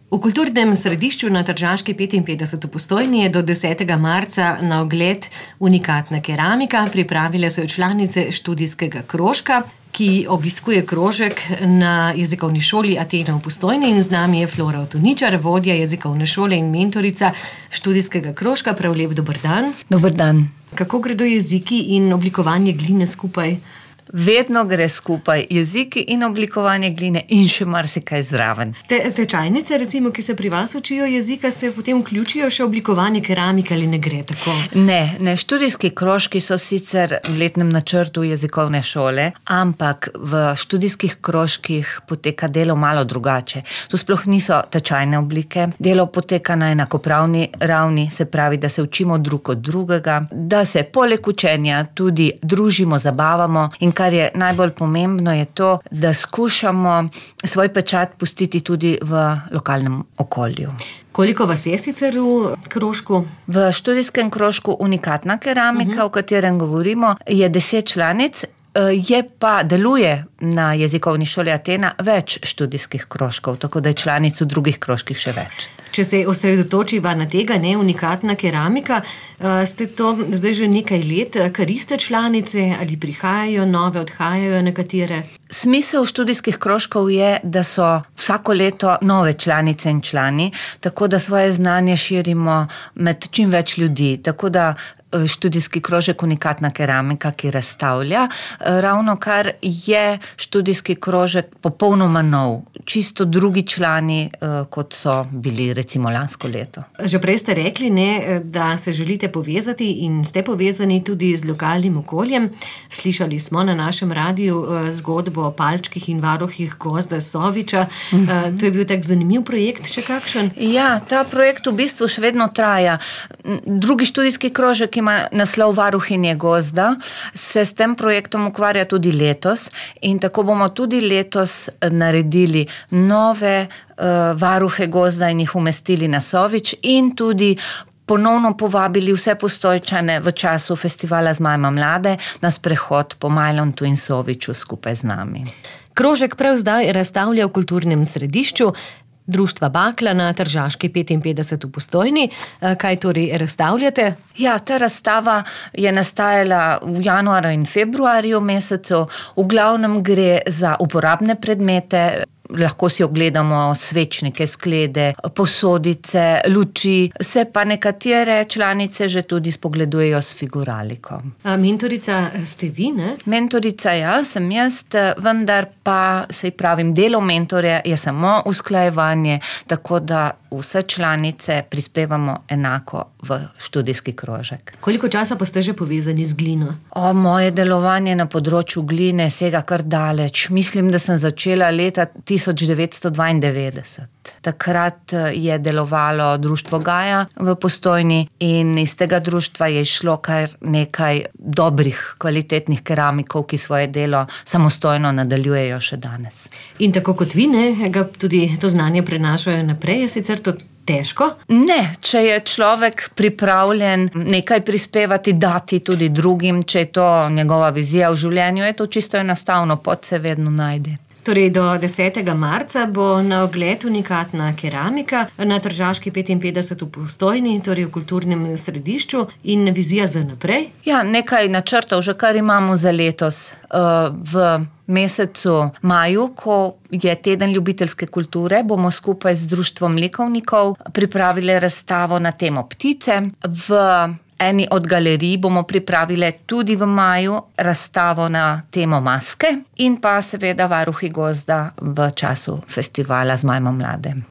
V kulturnem središču na Tržaški 55 v Postojni je do 10. marca na ogled unikatna keramika. Pripravile so jo članice študijskega krožka, ki obiskuje krožek na jezikovni šoli Atena v Postojni, in z nami je Flora Otoničar, vodja jezikovne šole in mentorica študijskega krožka. Prav lep dober dan. Dober dan. Kako gredo jeziki in oblikovanje gline skupaj? Vedno gre skupaj jeziki in oblikovanje gline in še marsikaj zraven. Tečajnice, recimo, ki se pri vas učijo jezika, se potem vključijo še oblikovanje keramike, ali ne gre tako? Ne, študijski krožki so sicer v letnem načrtu jezikovne šole, ampak v študijskih krožkih poteka delo malo drugače. Tu sploh niso tečajne oblike. Delo poteka na enakopravni ravni, se pravi, da se učimo drug od drugega, da se poleg učenja tudi družimo, zabavamo, in kar je najbolj pomembno, je to, da skušamo svoj pečat pustiti tudi v lokalnem okolju. Koliko vas je sicer v krožku? V študijskem krožku unikatna keramika, o katerem govorimo, je 10 članic, deluje na jezikovni šoli Atena več študijskih krožkov, tako da je članic v drugih krožkih še več. Če se osredotočiva na tega, unikatna keramika, ste to zdaj že nekaj let, kar iste članice, ali prihajajo nove, odhajajo nekatere? Smisel študijskih krožkov je, da so vsako leto nove članice in člani, tako da svoje znanje širimo med čim več ljudi, tako da študijski krožek unikatna keramika, ki razstavlja. Ravno kar je študijski krožek popolnoma nov, čisto drugi člani, kot so bili recimo lansko leto. Že prej ste rekli, da se želite povezati in ste povezani tudi z lokalnim okoljem. Slišali smo na našem radiju zgodbo o palčkih in varuhih gozda Soviča. To je bil tak zanimiv projekt, še kakšen? Ja, ta projekt v bistvu še vedno traja. Drugi študijski krožek ima naslov Varuhinje gozda, se s tem projektom ukvarja tudi letos, in tako bomo tudi letos naredili nove varuhe gozda in jih umestili na Sovič, in tudi ponovno povabili vse Postojčane v času festivala Zmajma mlade na sprehod po Majlontu in Soviču skupaj z nami. Krožek prav zdaj razstavlja v kulturnem središču Društva Bakla na Tržaški 55 v Postojni. Kaj torej razstavljate? Ja, ta razstava je nastajala v januarju in februarju mesecu. V glavnem gre za uporabne predmete. Lahko si ogledamo svečnike, sklede, posodice, luči, se pa nekatere članice že tudi spogledujejo s figuraliko. Mentorica ste vi, ne? Mentorica sem jaz, vendar pa, saj pravim, delo mentorja je samo usklajevanje, tako da vse članice prispevamo enako v študijski krožek. Koliko časa pa ste že povezani z glino? Moje delovanje na področju gline sega kar daleč. Mislim, da sem začela leta 1992. Takrat je delovalo društvo Gaja v Postojni in iz tega društva je išlo kar nekaj dobrih, kvalitetnih keramikov, ki svoje delo samostojno nadaljujejo še danes. In tako kot vi, ga tudi to znanje prenašajo naprej, je sicer to težko? Ne, če je človek pripravljen nekaj prispevati, dati tudi drugim, če je to njegova vizija v življenju, je to čisto enostavno, pot se vedno najde. Torej, do 10. marca bo na ogled unikatna keramika na Tržaški 55 v Postojni, torej v kulturnem središču, in vizija za naprej? Ja, nekaj načrtov že kar imamo za letos. V mesecu maju, ko je teden ljubiteljske kulture, bomo skupaj z Društvom likovnikov pripravili razstavo na temo ptice. V eni od galerij bomo pripravili tudi v maju razstavo na temo maske in pa seveda varuhi gozda v času festivala Zmajma mlade.